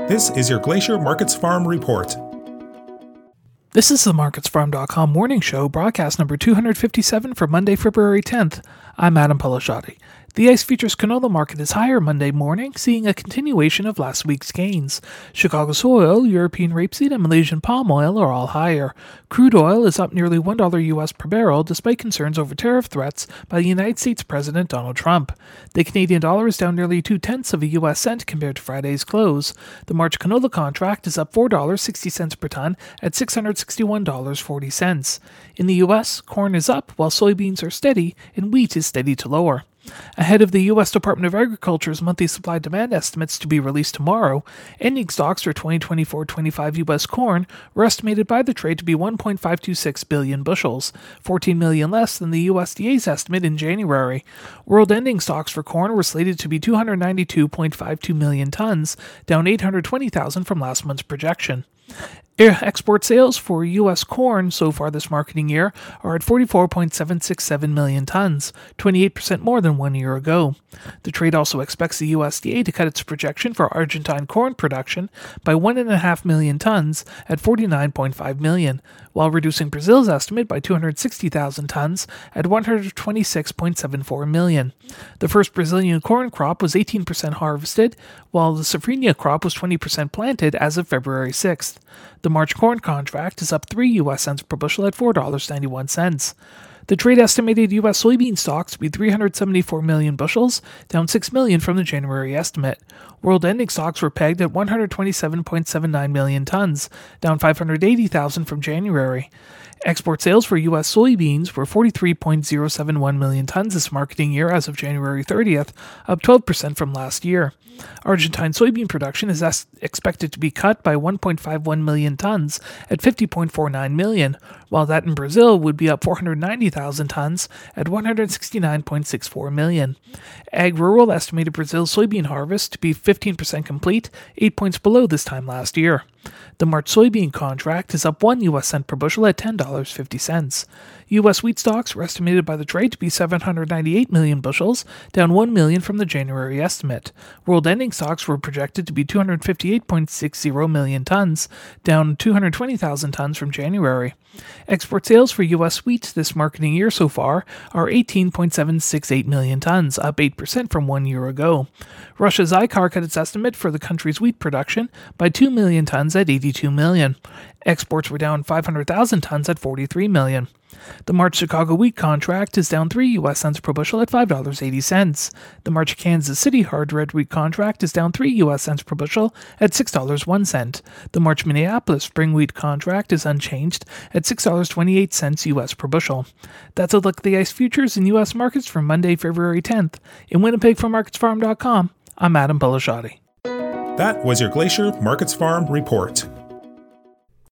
This is your Glacier Markets Farm Report. This is the MarketsFarm.com morning show, broadcast number 257 for Monday, February 10th. I'm Adam Pelashati. The ICE futures canola market is higher Monday morning, seeing a continuation of last week's gains. Chicago soy, European rapeseed, and Malaysian palm oil are all higher. Crude oil is up nearly $1 US per barrel, despite concerns over tariff threats by the United States President Donald Trump. The Canadian dollar is down nearly 0.2 of a US cent compared to Friday's close. The March canola contract is up $4.60 per ton at $661.40. In the US, corn is up while soybeans are steady and wheat is steady to lower. Ahead of the U.S. Department of Agriculture's monthly supply-demand estimates to be released tomorrow, ending stocks for 2024-25 U.S. corn were estimated by the trade to be 1.526 billion bushels, 14 million less than the USDA's estimate in January. World ending stocks for corn were slated to be 292.52 million tons, down 820,000 from last month's projection. Export sales for U.S. corn so far this marketing year are at 44.767 million tons, 28% more than 1 year ago. The trade also expects the USDA to cut its projection for Argentine corn production by 1.5 million tons at 49.5 million, while reducing Brazil's estimate by 260,000 tons at 126.74 million. The first Brazilian corn crop was 18% harvested, while the safrinha crop was 20% planted as of February 6th. The March corn contract is up 3 US cents per bushel at $4.91. The trade estimated U.S. soybean stocks to be 374 million bushels, down 6 million from the January estimate. World ending stocks were pegged at 127.79 million tons, down 580,000 from January. Export sales for U.S. soybeans were 43.071 million tons this marketing year as of January 30th, up 12% from last year. Argentine soybean production is expected to be cut by 1.51 million tons at 50.49 million, while that in Brazil would be up 490,000 tons at 169.64 million. Ag-Rural estimated Brazil's soybean harvest to be 15% complete, 8 points below this time last year. The March soybean contract is up 1 US cent per bushel at $10.50. U.S. wheat stocks were estimated by the trade to be 798 million bushels, down 1 million from the January estimate. World ending stocks were projected to be 258.60 million tons, down 220,000 tons from January. Export sales for U.S. wheat this marketing year so far are 18.768 million tons, up 8% from 1 year ago. Russia's ICAR cut its estimate for the country's wheat production by 2 million tons at 82 million. Exports were down 500,000 tons at 43 million. The March Chicago wheat contract is down 3 US cents per bushel at $5.80. The March Kansas City hard red wheat contract is down 3 US cents per bushel at $6.01. The March Minneapolis spring wheat contract is unchanged at $6.28 US per bushel. That's a look at the ICE futures in U.S. markets for Monday, February 10th. In Winnipeg from MarketsFarm.com, I'm Adam Pelashati. That was your Glacier Markets Farm Report.